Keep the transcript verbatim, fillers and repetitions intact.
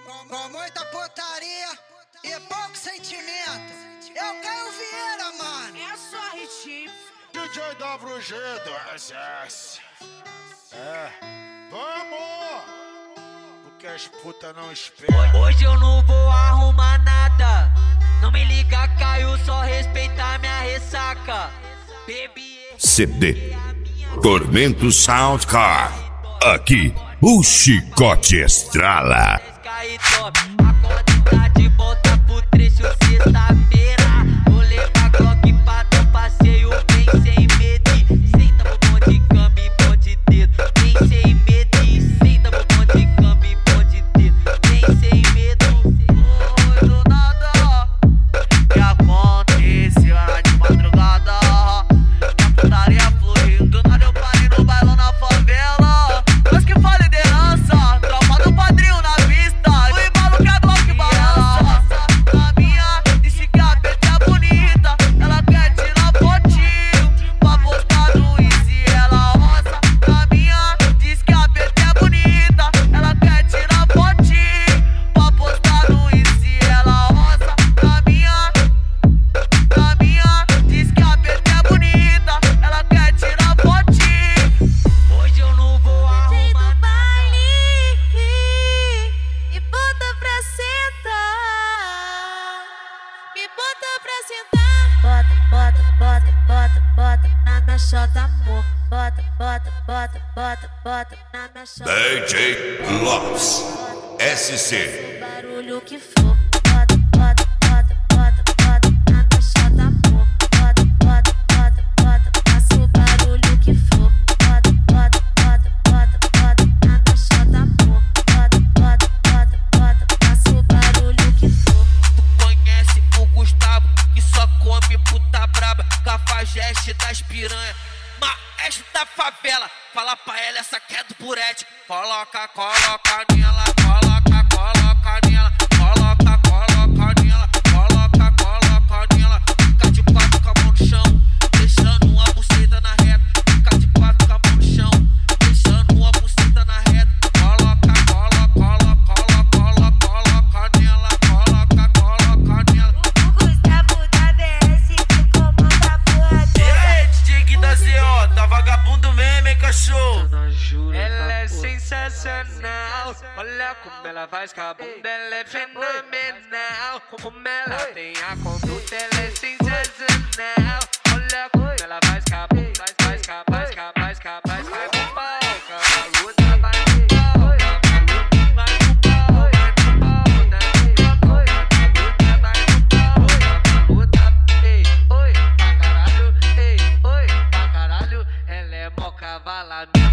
Com muita putaria e pouco sentimento. Eu Caio Vieira, mano. É só ritmo. D J W G do S S. É, vamos! Porque as putas não esperam. Hoje eu não vou arrumar nada. Não me liga, Caio, só respeitar minha ressaca. Baby, C D Tormento Soundcar. Aqui o chicote estrala. A quantidade volta pro trecho sexta-feira. Vou levar Glock pra dar um passeio bem sem medo. Senta no bom de cama e bom de dedo. Bem sem medo. Senta no bom de cama e bom de dedo. Bem sem medo. Foi do nada que aconteceu era de madrugada. A putaria fluiu. Do nada eu parei no bailão na favela. Mas que fala liderança, tropa do padrinho na pista. O embalo que a Glock balança. Na minha, disse que a pet é bonita. Ela quer tirar fotinho pra postar no Easy. Ela roça. Na minha, diz que a pet é bonita. Ela quer tirar fotinho pra postar no Easy. Ela roça. Na minha, na minha, diz que a pet é bonita. Ela quer tirar fotinho. Hoje eu não vou arrumar nada. Me bota pra sentar. Me bota pra sentar. Bota, bota, bota, bota, bota na minha chota, amor. Bota, bota, bota, bota, bota na minha chota. D J Lopes S C. Barulho que for. Bota, bota, bota, bota, bota na minha chota, amor. Bota, bota, bota, bota, faça o barulho que for. Bota, bota, bota, bota, bota na minha chota, amor. Bota, bota, bota, bota, faça o barulho que for. Tu conhece o Gustavo, que só come puta braba. Cafajeste das piranha, maestro da favela. Fala pra ela, essa que é do Burete. Coloca, coloca nela, coloca, coloca nela. Coloca, coloca nela, coloca, coloca nela. Fica de quatro com a mão no chão, deixando uma buceta na reta. Fica de quatro com a mão no chão, deixando uma buceta na reta. Coloca, coloca, coloca, coloca, coloca nela. Coloca, coloca nela. O Gustavo da B S que comanda a porra E toda. aí, D J da Z O, tá vagabundo mesmo, hein, cachorro? Ela é sensacional, olha como ela faz com a bunda, ela é fenomenal. Como ela tem a conduta, ela é sensacional. Olha como ela faz com a bunda, faz, faz, faz, faz, faz, faz, faz, vai no pau, cavaluda, vai no pau, cavaluda, vai no pau, vai no pau, cavaluda, vai no pau, cavaluda, ei, oi, pra caralho, ei, oi, pra caralho, ela é mó cavaladão.